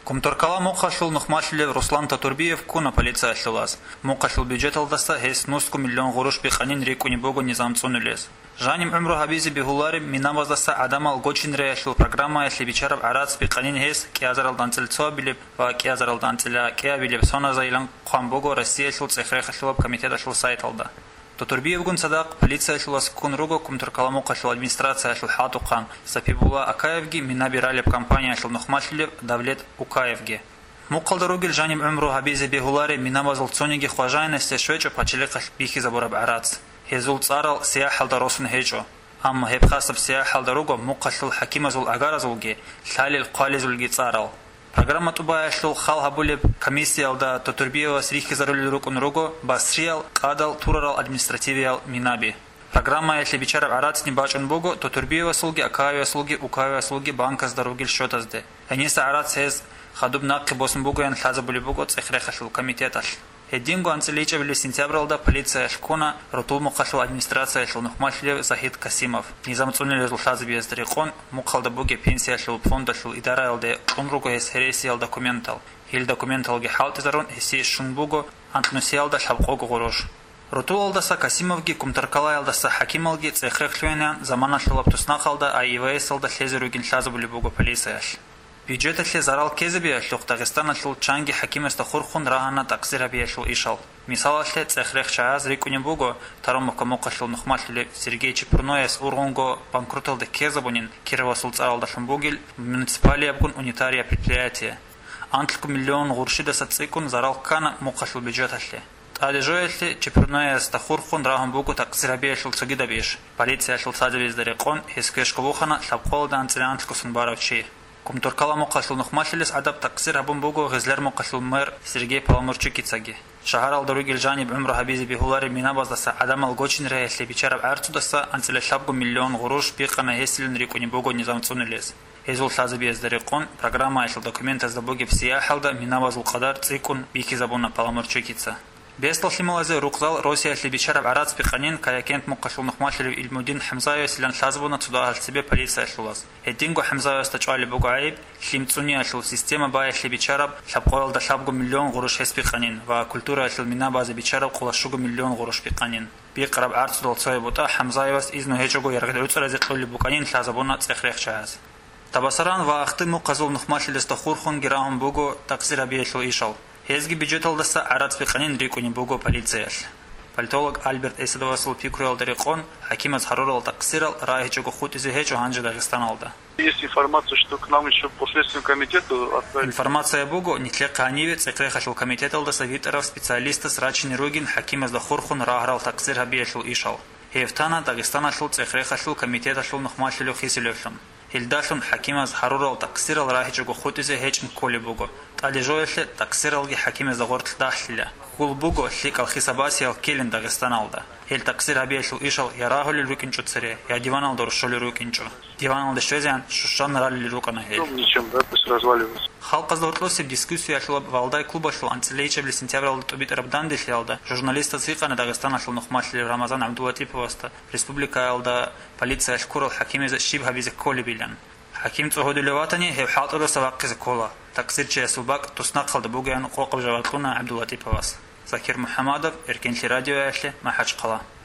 Кумтуркала мукашул нухмашлев Руслан Татурбиев куна полиция шлилас. Мукашул бюджет алдаса хес 90 миллион гуруш пиханин реку небого низамцунилес. Жаним умру хабизи бихулари минамаздаса адамал гочин реяшил программа если бичараб арац пиханин хес киазарал данцельцо билеп ва киазарал данцеля кия билеп сона заилан қамбого Россия шил цехрехашлов комитета шил сайт алда. Татурбиев гун садак полиция шлилас кун руго кумтуркала мукашул администрация шил хатуқан сапибула Акаевги минабирали компания шил нухмашлев Давлет Укаевги. Мукалдаругил жаним умру хабизи бихулари минамазл цониги хважайности швечо пачеликаш бихи забураб арац. Хезул царал сияхал даросун хечо. Амма хепхасаб сияхал даруго мукашул хакимазул агаразулги шалил қализулги царал. Программа тубая шлил хал хабулеб комиссия алда Татурбиева срихи зарули рукун руго басриал кадал турарал административиал минаби. Программа если бичараб арац не бачун богу Татурбиева слуги Акаева слуги Укаева слуги банка сдаругил шотазде. Аниса арац хез хадуб наққи босун богу ян хаза були богу цехрехашил комитеташ. Эдингу анцелича в сентябралда полиция шкуна ротул мукашул администрация шел нухмашлев Захид Касимов. Низамцунили результаты без дарикон мукалда буге пенсия шел фонда шел идара алде унруго ес хересиал документал. Хил документал ге халтизарун хеси шунбуго антнусиалда шабқого горош. Ротул алдаса Касимовги кумтаркалай алдаса хакималги цехрехлюэнян замана шелап туснахалда а ИВС алда шлезеругин шлаза були буго полиция ш. Бюджет али зарал кезеби ашлух Дагестан ашлул чанги хакиместа хурхун рахана таксираби ашлул ишал. Мисал ашле цехрех чааз рикуни буго таромовка мокашлул нухмашлили Сергей Чепурноес ургунго банкруталды кезабунин Кирова сулцаралда шамбугил муниципалия абгун унитария предприятие. Антлку миллион гуршидаса цикун зарал кана мокашлул бюджет ашле. Алижоэсли Чепурноес тахурхун рахан буго таксираби ашлул цагидабиш. Полиция ашлул садевиз дарекон хискешковухана шапқолда анцелянтлку сунбаравчи. Кумтуркала мукашул нухмашлилес адап таксир абун буго гизлер мукашул мэр Сергей Паламурчуки цаги. Шахарал даругил жаниб умру хабизи бихулари минабаздаса адамал гочин реясли бичараб арцудаса анцеле шабгу миллион гуруш пихана хесилин рикуни буго низамцунилес. Хезул шазаби эздарикон программа ашил документа за буги псияхалда минабазул кадар цикун бихи забуна Паламурчукица. Бестал хималазе рукзал Россия шлибичараб арац пиханин каякент мукашул нухмашлив Ильмудин Хамзаев силан шазбуна цудахал себе полиция шлулас. Эдингу Хамзаев стачуали бугаиб шлимцуни ашил система бая шлибичараб шабқоял да шабгу миллион гуруш хес пиханин ва культура ашил минабазе бичараб кулашугу миллион гуруш пиханин. Биқраб арцудал цой бута Хамзаевас изну хечугу яргад уцрази қули буканин шазбуна цехрех чаяз. Табасаран ва ахты муказул нухмашлилес тахурхун гирахун бугу таксир абиешлу ишал. Хезги бюджет алдаса арац пиханин рикуни буго полиция. Политолог Альберт Эсидовасул пикруял дарикон, хакимец харурал таксирал, раихичугу хутизи хечу ханджи Дагестан алда. Есть информация, что к нам еще по следственному комитету отправили. Информация буго, нитлека анивец, экрехашил комитет алдаса витеров специалиста Срачини Ругин, хакимец дахурхун рахрал таксир хабиешил ишал. Хевтана Дагестана шул цехрехашил комитета шул нухмашлилю хисилевшим. Хилдашлун хакимец харурал таксирал раихичугу хутизи хечм коли буго. Алижоэшле таксиралги хакимец дагортл дахлиля. Хул буго шлик алхисабасиал келин Дагестан алда. Хил таксир абиешил ишал ярахули рукинчу цере, я диванал доршоли рукинчу. Диванал дешвезян шушан ралли рукана хель. Ничем, да, пусть разваливается. Халк аздортлоси в дискуссию ашла валдай клуба шла анцелейча в сентября алда тобит рабдан дешлялда. Журналиста цвика на Дагестан ашла нухмашли Рамазан Абдулатиповаста. Республика алда полиция ашкурал хакимеза шибха визе коли билян. Хаким цугуду леватани хев хатуру саваккиз кола. Таксир чесулбак туснақалда бугаян қоқып жаваткуна Абдулатиповас. Закир Мухаммадов, Иркенши радио яшли, Махачқала.